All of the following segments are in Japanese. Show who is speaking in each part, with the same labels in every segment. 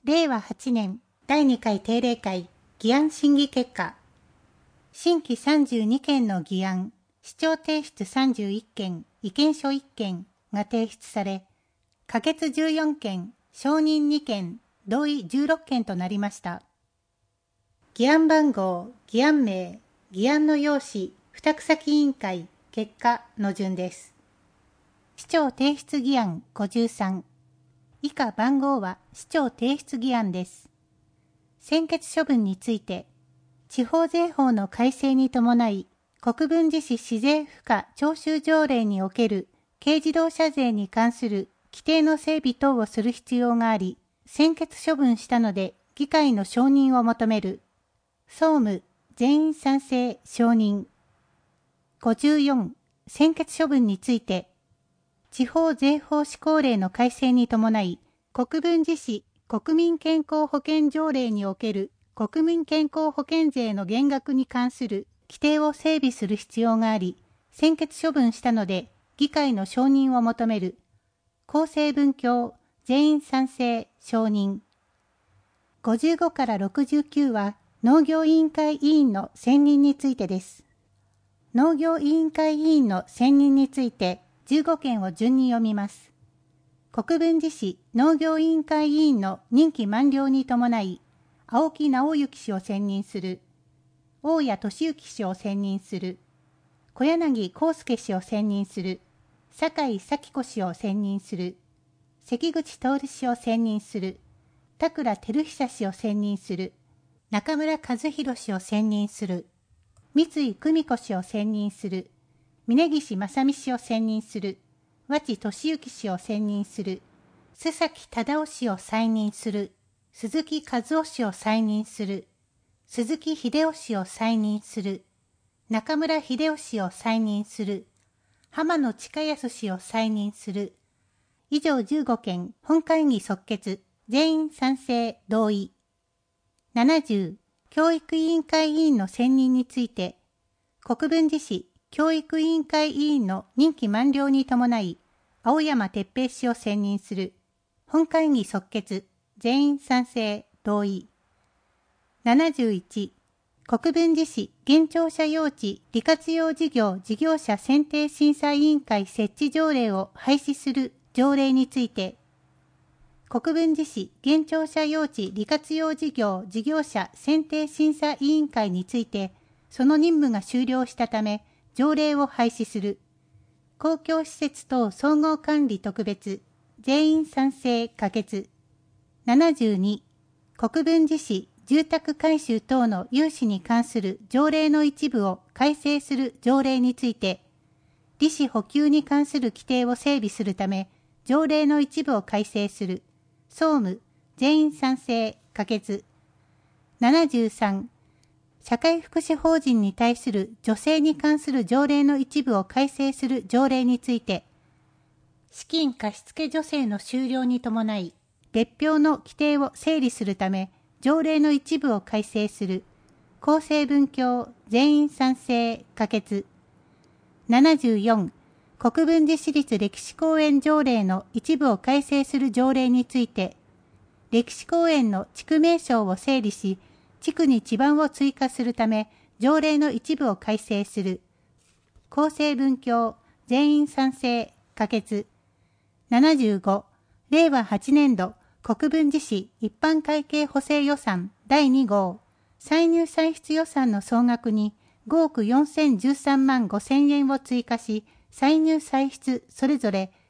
Speaker 1: 令和8年第2回定例会議案審議結果、新規32件の議案、市長提出31件、意見書1件が提出され、可決14件、承認2件、同意16件となりました。議案番号、議案名、議案の要旨、付託先委員会、結果の順です。市長提出議案53。以下番号は市長提出議案です。専決処分について、地方税法の改正に伴い、国分寺市市税賦課徴収条例における軽自動車税に関する規定の整備等をする必要があり、専決処分したので議会の承認を求める。総務、全員賛成、承認。54、専決処分について、地方税法施行令の改正に伴い、国分寺市国民健康保険条例における国民健康保険税の減額に関する規定を整備する必要があり、専決処分したので、議会の承認を求める。厚生文教、全員賛成、承認。55から69は、農業委員会委員の選任についてです。農業委員会委員の選任について、15件を順に読みます。国分寺市農業委員会委員の任期満了に伴い、青木直之氏を選任する。大谷俊之氏を選任する。小柳康介氏を選任する。酒井咲子氏を選任する。関口徹氏を選任する。田倉照久氏を選任する。中村和弘氏を選任する。三井久美子氏を選任する。峯岸正美氏を選任する。和知俊之氏を選任する。須崎忠夫氏を再任する。鈴木和夫氏を再任する。鈴木秀夫氏を再任する。中村秀夫氏を再任する。浜野親康氏を再任する。以上15件、本会議即決、全員賛成、同意。70、教育委員会委員の選任について、国分寺市教育委員会委員の任期満了に伴い、青山哲平氏を選任する。本会議即決、全員賛成、同意。71、国分寺市現庁舎用地利活用事業事業者選定審査委員会設置条例を廃止する条例について、国分寺市現庁舎用地利活用事業事業者選定審査委員会について、その任務が終了したため、条例を廃止する。公共施設等総合管理特別、全員賛成可決。72、国分寺市住宅改修等の融資に関する条例の一部を改正する条例について、利子補給に関する規定を整備するため、条例の一部を改正する。総務、全員賛成可決。73、社会福祉法人に対する助成に関する条例の一部を改正する条例について、資金貸付助成の終了に伴い、別表の規定を整理するため、条例の一部を改正する。厚生文教、全員賛成、可決。74、国分寺市立歴史公園条例の一部を改正する条例について、歴史公園の地区名称を整理し、地区に地盤を追加するため、条例の一部を改正する。厚生文教、全員賛成、可決。75、令和8年度、国分寺市一般会計補正予算第2号、歳入歳出予算の総額に5億4013万5千円を追加し、歳入歳出それぞれ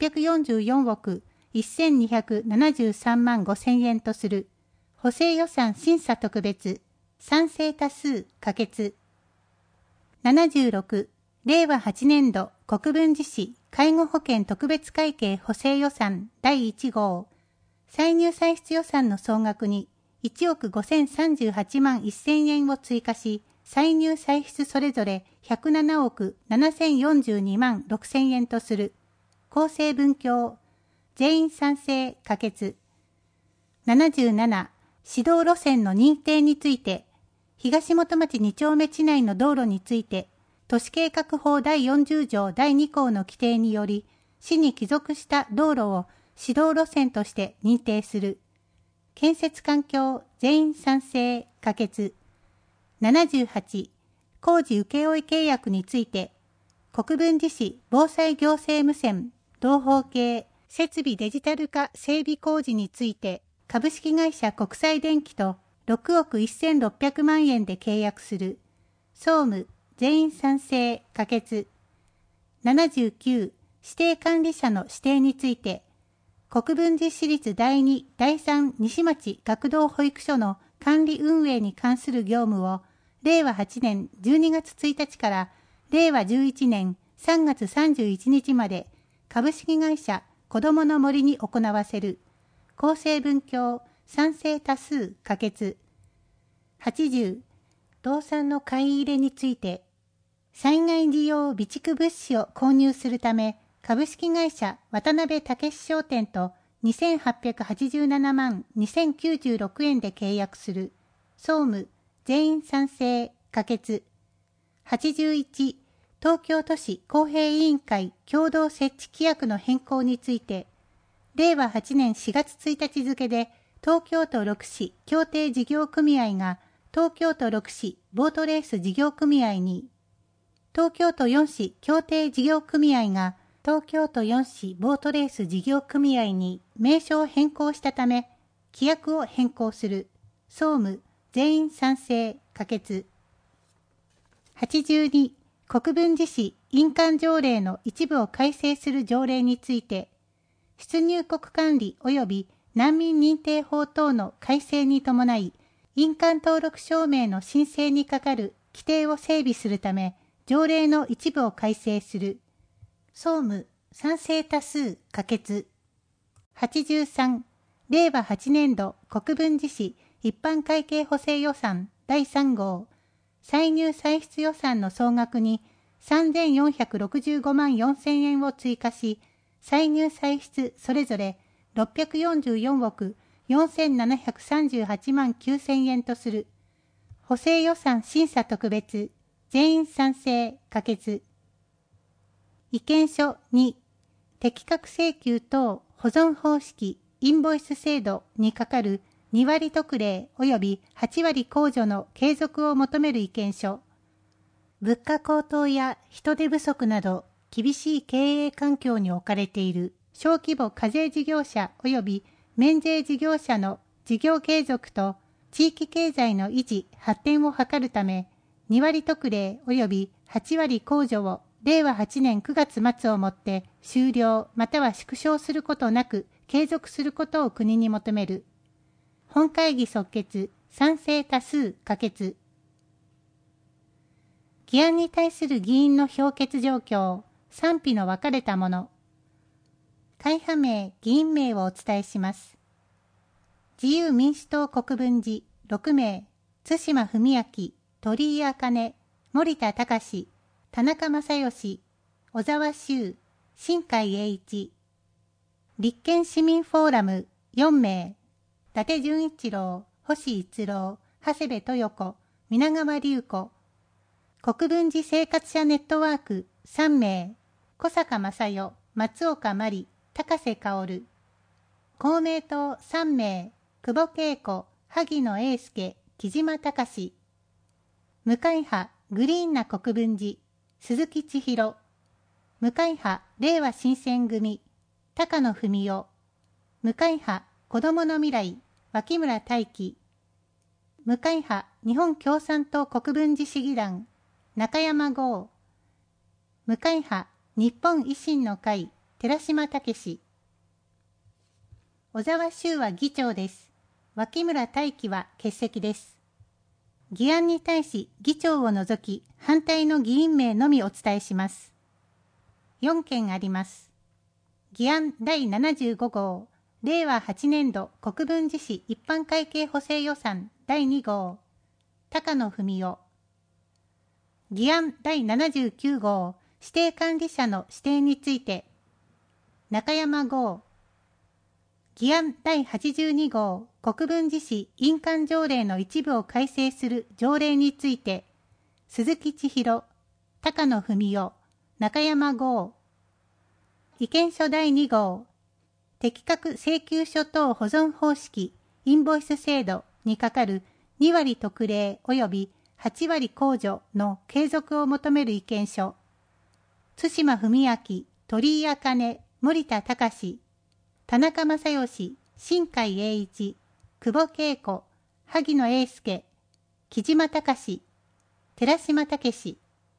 Speaker 1: 644億1273万5千円とする。補正予算審査特別、賛成多数可決。76、令和8年度国分寺市介護保険特別会計補正予算第1号、歳入歳出予算の総額に1億5038万1000円を追加し、歳入歳出それぞれ107億7042万6000円とする。厚生文教、全員賛成可決。77、指導路線の認定について、東本町2丁目地内の道路について、都市計画法第40条第2項の規定により、市に帰属した道路を指導路線として認定する。 建設環境全員賛成可決。78、工事請負契約について、国分寺市防災行政無線同法系設備デジタル化整備工事について、株式会社国際電機と6億1600万円で契約する。総務全員賛成可決。79、指定管理者の指定について、国分寺市立第2、第3西町学童保育所の管理運営に関する業務を、令和8年12月1日から令和11年3月31日まで株式会社子どもの森に行わせる。厚生文教賛成多数可決。80、動産の買い入れについて、災害時用備蓄物資を購入するため、株式会社渡辺武史商店と2887万2096円で契約する。総務全員賛成可決。81、東京都市公平委員会共同設置規約の変更について、令和8年4月1日付で東京都6市協定事業組合が東京都6市ボートレース事業組合に、東京都4市協定事業組合が東京都4市ボートレース事業組合に名称を変更したため、規約を変更する。総務全員賛成可決。82、国分寺市印鑑条例の一部を改正する条例について、出入国管理及び難民認定法等の改正に伴い、印鑑登録証明の申請にかかる規定を整備するため、条例の一部を改正する。総務賛成多数可決。83、令和8年度国分寺市一般会計補正予算第3号歳入歳出予算の総額に3465万4000円を追加し、歳入歳出それぞれ644億4738万9000円とする。補正予算審査特別全員賛成可決。意見書2、適格請求等保存方式インボイス制度にかかる2割特例及び8割控除の継続を求める意見書。物価高騰や人手不足など厳しい経営環境に置かれている小規模課税事業者及び免税事業者の事業継続と地域経済の維持・発展を図るため、2割特例及び8割控除を令和8年9月末をもって終了または縮小することなく継続することを国に求める。本会議即決、賛成多数可決。議案に対する議員の評決状況、賛否の分かれたもの。会派名、議員名をお伝えします。自由民主党国分寺6名、津島文明、鳥居茜、森田隆、田中正義、小沢修、新海英一。立憲市民フォーラム4名、伊達純一郎、星一郎、長谷部豊子、皆川隆子。国分寺生活者ネットワーク3名、小坂正代、松岡真理、高瀬薫。公明党3名、久保恵子、萩野英介、木島隆。無会派グリーンな国分寺、鈴木千尋。無会派令和新選組、高野文夫。無会派子どもの未来、脇村大輝。無会派日本共産党国分寺市議団、中山剛。無会派日本維新の会、寺島武史。小沢修は議長です。脇村大輝は欠席です。議案に対し議長を除き反対の議員名のみお伝えします。4件あります。議案第75号、令和8年度国分寺市一般会計補正予算第2号、高野文夫。議案第79号、指定管理者の指定について、中山剛。議案第82号、国分寺市印鑑条例の一部を改正する条例について、鈴木千尋、高野文夫、中山剛。意見書第2号、適格請求書等保存方式インボイス制度にかかる2割特例及び8割控除の継続を求める意見書。津島文明、鳥居茜、森田隆、田中正義、新海英一、久保恵子、萩野英介、木島隆、寺島武。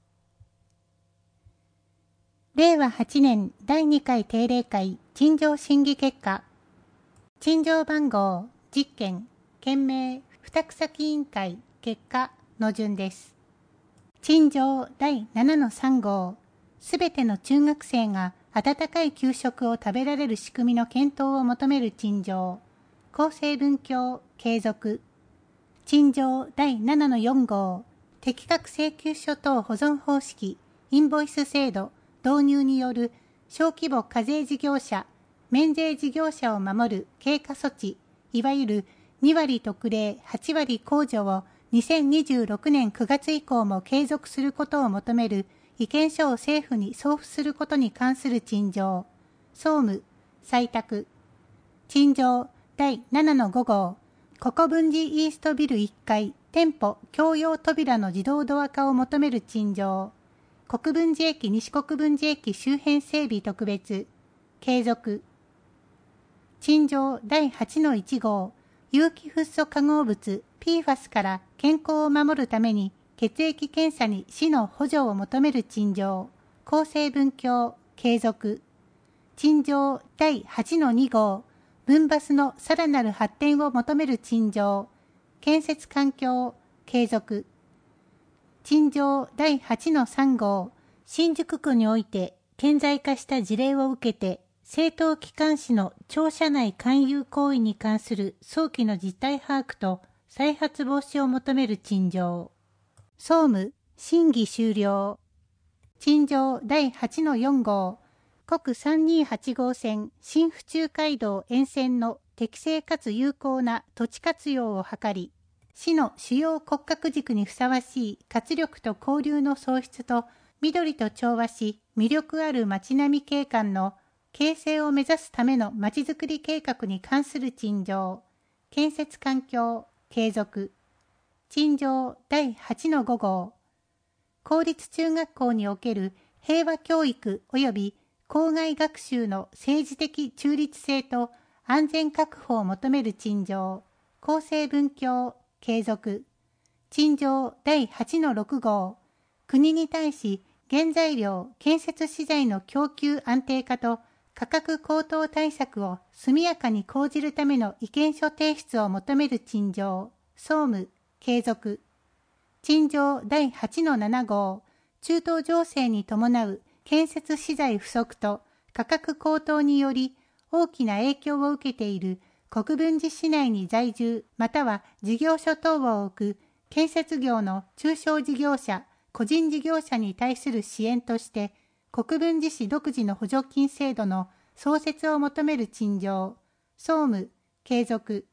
Speaker 1: 令和8年第2回定例会陳情審議結果。陳情番号10件、件名二草木委員会結果の順です。陳情第7-3号。すべての中学生が温かい給食を食べられる仕組みの検討を求める陳情。厚生文教継続。陳情第7-4号。適格請求書等保存方式、インボイス制度導入による小規模課税事業者、免税事業者を守る経過措置、いわゆる2割特例8割控除を2026年9月以降も継続することを求める意見書を政府に送付することに関する陳情。総務、採択。陳情第7-5号。国分寺イーストビル1階店舗共用扉の自動ドア化を求める陳情。国分寺駅西国分寺駅周辺整備特別。継続。陳情第8-1号。有機フッ素化合物 PFAS から健康を守るために血液検査に市の補助を求める陳情。厚生文教継続。陳情第8-2号。分バスのさらなる発展を求める陳情。建設環境継続。陳情第8-3号。新宿区において顕在化した事例を受けて政党機関紙の庁舎内勧誘行為に関する早期の実態把握と再発防止を求める陳情。総務、審議終了。陳情第8-4号。国328号線新府中街道沿線の適正かつ有効な土地活用を図り、市の主要骨格軸にふさわしい活力と交流の創出と緑と調和し魅力ある街並み景観の形成を目指すためのまちづくり計画に関する陳情。建設環境継続。陳情第8-5号。公立中学校における平和教育及び校外学習の政治的中立性と安全確保を求める陳情。厚生文教継続。陳情第8-6号。国に対し原材料建設資材の供給安定化と価格高騰対策を速やかに講じるための意見書提出を求める陳情。総務継続。陳情第8-7号。中東情勢に伴う建設資材不足と価格高騰により大きな影響を受けている国分寺市内に在住または事業所等を置く建設業の中小事業者、個人事業者に対する支援として国分寺市独自の補助金制度の創設を求める陳情。総務継続。